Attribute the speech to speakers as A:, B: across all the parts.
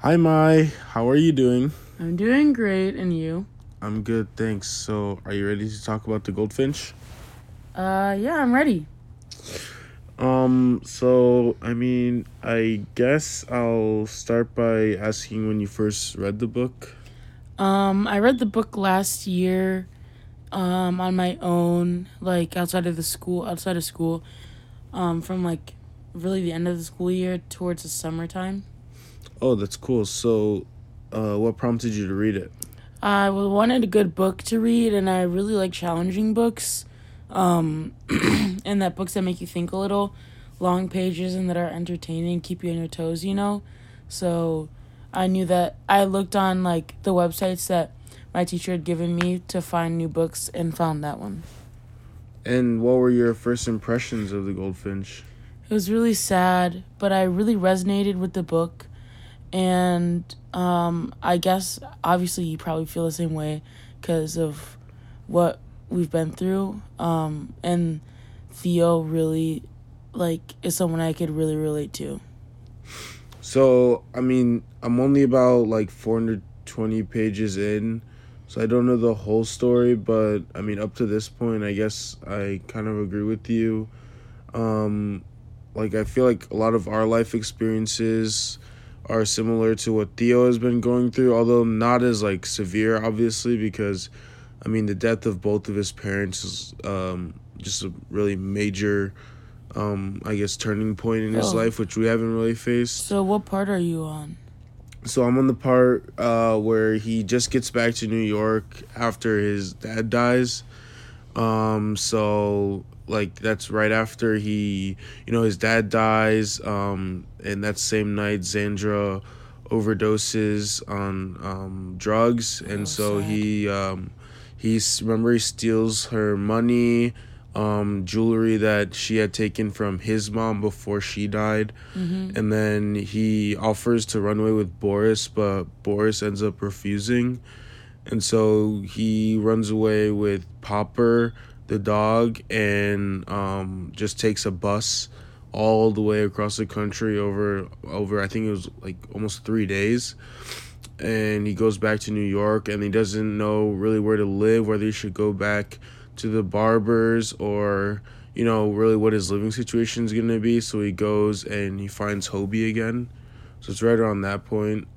A: Hi, Mai. How are you doing?
B: I'm doing great, and you?
A: I'm good, thanks. So, are you ready to talk about the goldfinch?
B: Yeah, I'm ready.
A: I guess I'll start by asking when you first read the book.
B: I read the book last year, on my own, like outside of school, from like really the end of the school year towards the summertime.
A: Oh, that's cool. What prompted you to read it?
B: Wanted a good book to read, and I really like challenging books, and that books that make you think a little, long pages and that are entertaining, keep you on your toes, So I knew that I looked on like the websites that my teacher had given me to find new books and found that one.
A: And what were your first impressions of the goldfinch?
B: It was really sad, but I really resonated with the book. And I guess obviously you probably feel the same way because of what we've been through. And Theo really is someone I could really relate to.
A: I'm only about like 420 pages in, so I don't know the whole story, but up to this point, I guess I kind of agree with you. Um, I feel like a lot of our life experiences are similar to what Theo has been going through, although not as like severe, obviously, because the death of both of his parents is just a really major, I guess, turning point in his
B: Oh,
A: life, which we haven't really faced.
B: so what part are you on?
A: So I'm on the part where he just gets back to New York after his dad dies. That's right after his dad dies. And that same night, Xandra overdoses on drugs, and
B: Oh,
A: so
B: sad.
A: he steals her money, jewelry that she had taken from his mom before she died,
B: Mm-hmm.
A: and then he offers to run away with Boris, but Boris ends up refusing, and so he runs away with Popper, the dog, and just takes a bus all the way across the country over I think it was like almost 3 days. And he goes back to New York, and he doesn't know really where to live, whether he should go back to the barbers or really what his living situation is going to be. So he goes and he finds Hobie again. So it's right around that point.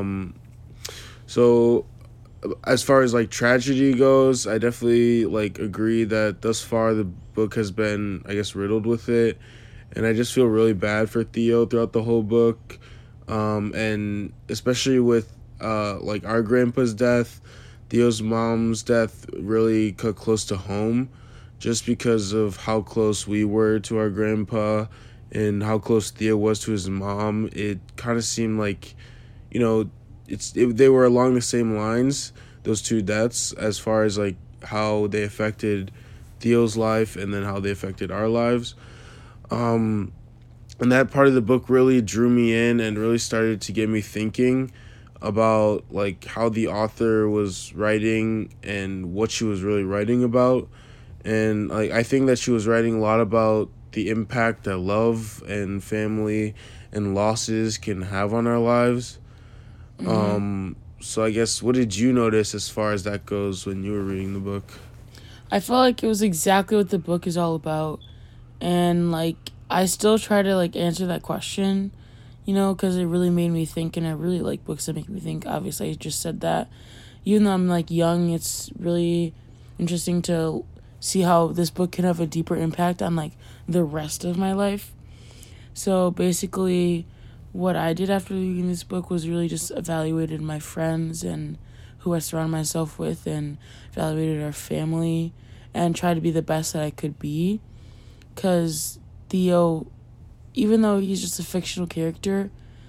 A: So as far as like tragedy goes, I definitely like agree that thus far the book has been, I guess, riddled with it, and I just feel really bad for Theo throughout the whole book, and especially with like our grandpa's death. Theo's mom's death really cut close to home, just because of how close we were to our grandpa and how close Theo was to his mom. It kind of seemed like, you know, they were along the same lines, those two deaths, as far as like how they affected Theo's life and then how they affected our lives. Um, and that part of the book really drew me in and really started to get me thinking about like how the author was writing and what she was really writing about. And like I think that she was writing a lot about the impact that love and family and losses can have on our lives.
B: Mm-hmm.
A: So I guess, what did you notice as far as that goes when you were reading the book?
B: I felt like it was exactly what the book is all about. And I still try to answer that question, because it really made me think, and I really like books that make me think. Obviously, I just said that. Even though I'm young, it's really interesting to see how this book can have a deeper impact on the rest of my life. So basically, what I did after reading this book was really just evaluated my friends and who I surround myself with, and evaluated our family, and tried to be the best that I could be. Because Theo, even though he's just a fictional character,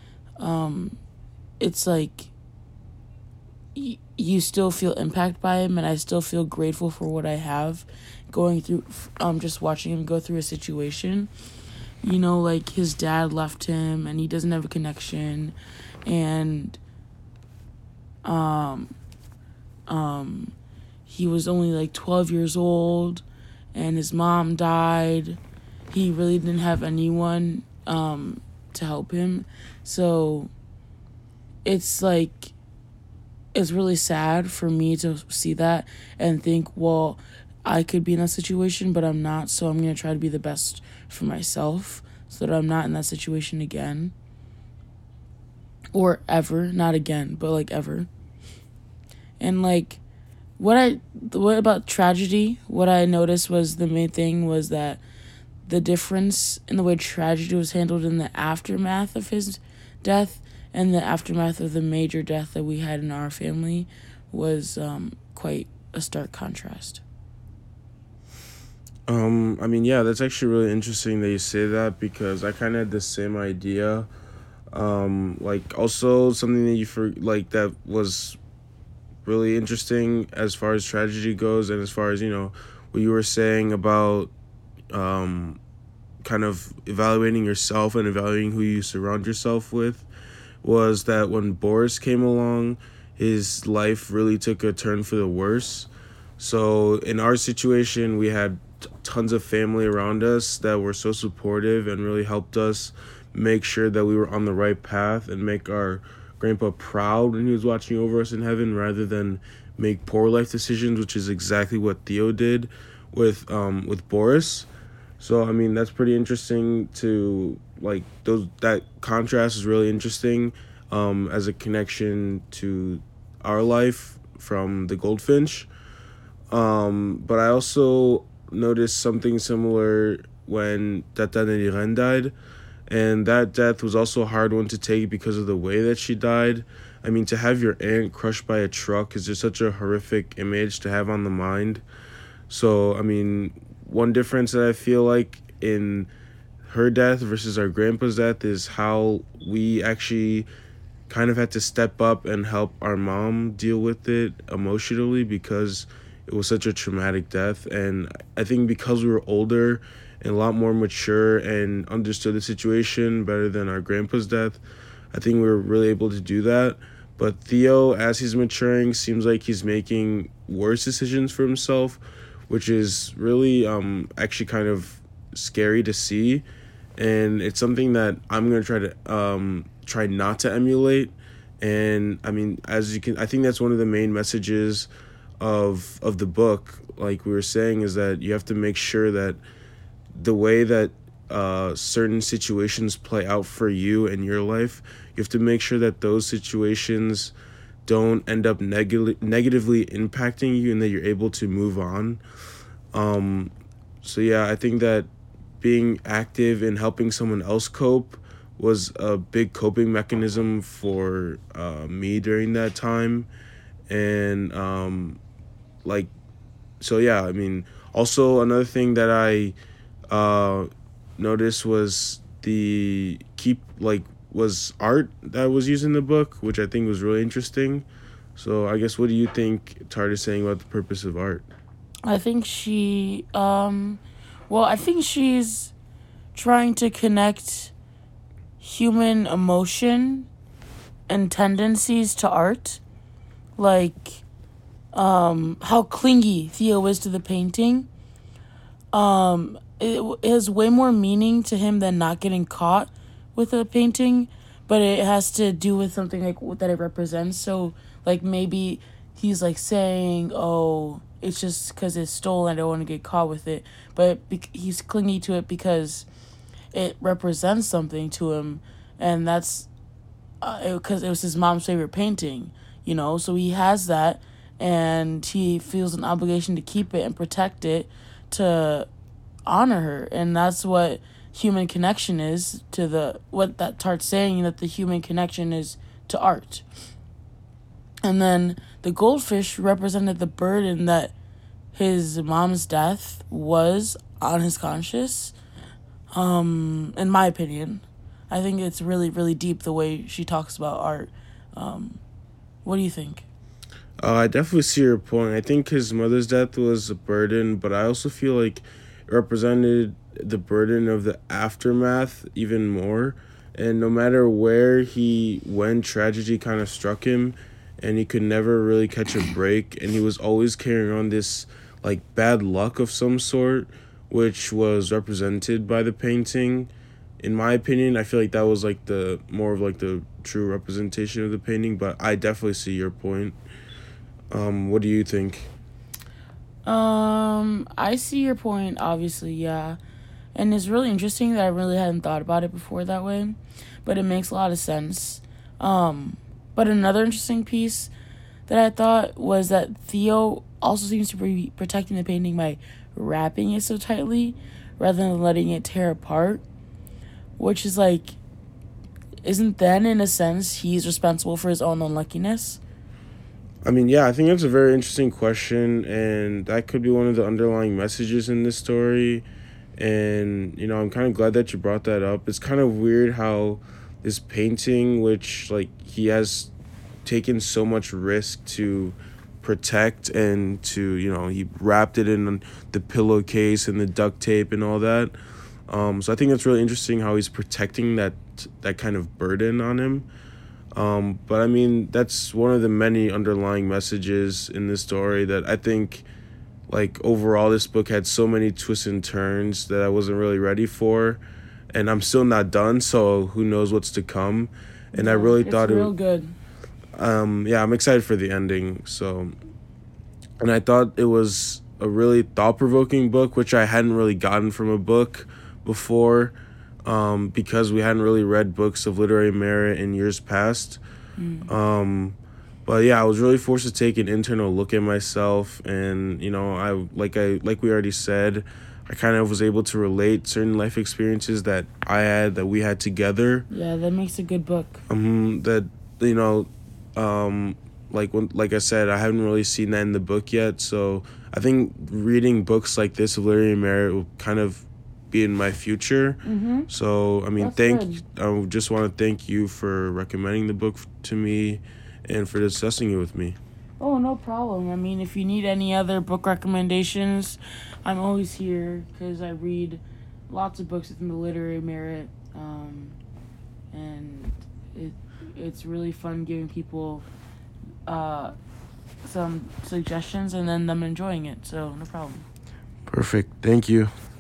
B: it's you still feel impacted by him, and I still feel grateful for what I have going through, just watching him go through a situation. His dad left him and he doesn't have a connection, and um he was only 12 years old, and his mom died. He really didn't have anyone to help him. So it's like it's really sad for me to see that and think, well, I could be in that situation, but I'm not, so I'm going to try to be the best for myself so that I'm not in that situation again. Or ever, not again, but like ever. And like what about tragedy? What I noticed was the main thing was that the difference in the way tragedy was handled in the aftermath of his death and the aftermath of the major death that we had in our family was quite a stark contrast.
A: I mean, yeah, that's actually really interesting that you say that because I kind of had the same idea. Like also something that like that was really interesting as far as tragedy goes, and as far as what you were saying about um, kind of evaluating yourself and evaluating who you surround yourself with, was that when Boris came along, his life really took a turn for the worse. So in our situation, we had tons of family around us that were so supportive and really helped us make sure that we were on the right path and make our grandpa proud when he was watching over us in heaven, rather than make poor life decisions, which is exactly what Theo did with Boris. So I mean that's pretty interesting to like those that contrast is really interesting as a connection to our life from the Goldfinch. But I also noticed something similar when Tata Neriren died, and that death was also a hard one to take because of the way that she died. I mean, to have your aunt crushed by a truck is just such a horrific image to have on the mind. So, I mean, one difference that I feel like in her death versus our grandpa's death is how we actually kind of had to step up and help our mom deal with it emotionally because it was such a traumatic death. And I think because we were older and a lot more mature and understood the situation better than our grandpa's death, I think we were really able to do that. But Theo, as he's maturing, seems like he's making worse decisions for himself, which is really actually kind of scary to see. And it's something that I'm going to try not to emulate. And I mean, as you can, I think that's one of the main messages of the book, like we were saying, is that you have to make sure that the way that certain situations play out for you in your life, you have to make sure that those situations don't end up negatively impacting you and that you're able to move on. So yeah, I think that being active in helping someone else cope was a big coping mechanism for me during that time. And like, so yeah, I mean, also another thing that I noticed was was art that was used in the book, which I think was really interesting. So I guess what do you think Tart is saying about the purpose of art?
B: I think I think she's trying to connect human emotion and tendencies to art. Like, how clingy Theo is to the painting. It has way more meaning to him than not getting caught with a painting, but it has to do with something like that it represents. So, like, maybe he's like saying, "Oh, it's just because it's stolen. I don't want to get caught with it." But he's clingy to it because it represents something to him, and that's because it was his mom's favorite painting. So he has that, and he feels an obligation to keep it and protect it, to honor her. And that's what human connection is to what that Tart's saying, that the human connection is to art. And then the goldfish represented the burden that his mom's death was on his conscience. In my opinion, I think it's really, really deep the way she talks about art. What do you think?
A: I definitely see your point. I think his mother's death was a burden, but I also feel like it represented the burden of the aftermath even more. And no matter where he went, tragedy kind of struck him, and he could never really catch a break. And he was always carrying on this like bad luck of some sort, which was represented by the painting. in my opinion, I feel like that was like the more of like the true representation of the painting. But I definitely see your point. What do you think?
B: I see your point, obviously, yeah. And it's really interesting that I really hadn't thought about it before that way, but it makes a lot of sense. But another interesting piece that I thought was that Theo also seems to be protecting the painting by wrapping it so tightly rather than letting it tear apart, which is like, isn't then in a sense he's responsible for his own unluckiness?
A: I mean, yeah, I think that's a very interesting question, and that could be one of the underlying messages in this story. And, I'm kind of glad that you brought that up. It's kind of weird how this painting, which, like, he has taken so much risk to protect and to, he wrapped it in the pillowcase and the duct tape and all that. So I think that's really interesting how he's protecting that kind of burden on him. But I mean, that's one of the many underlying messages in this story that I think, like, overall, this book had so many twists and turns that I wasn't really ready for. And I'm still not done, so who knows what's to come. And
B: Yeah,
A: I really
B: it's
A: thought
B: real good.
A: yeah, I'm excited for the ending. So, and I thought it was a really thought-provoking book, which I hadn't really gotten from a book before, because we hadn't really read books of literary merit in years past. But yeah, I was really forced to take an internal look at myself, and like we already said, I kind of was able to relate certain life experiences that we had together.
B: Yeah, that makes a good book.
A: That you know, like I said, I haven't really seen that in the book yet. So I think reading books like this of literary merit will kind of be in my future. So I mean,
B: That's good.
A: I just want to thank you for recommending the book to me, and for discussing it with me.
B: Oh, no problem. I mean, if you need any other book recommendations, I'm always here because I read lots of books within the literary merit, and it's really fun giving people some suggestions and then them enjoying it. So no problem.
A: Perfect. Thank you.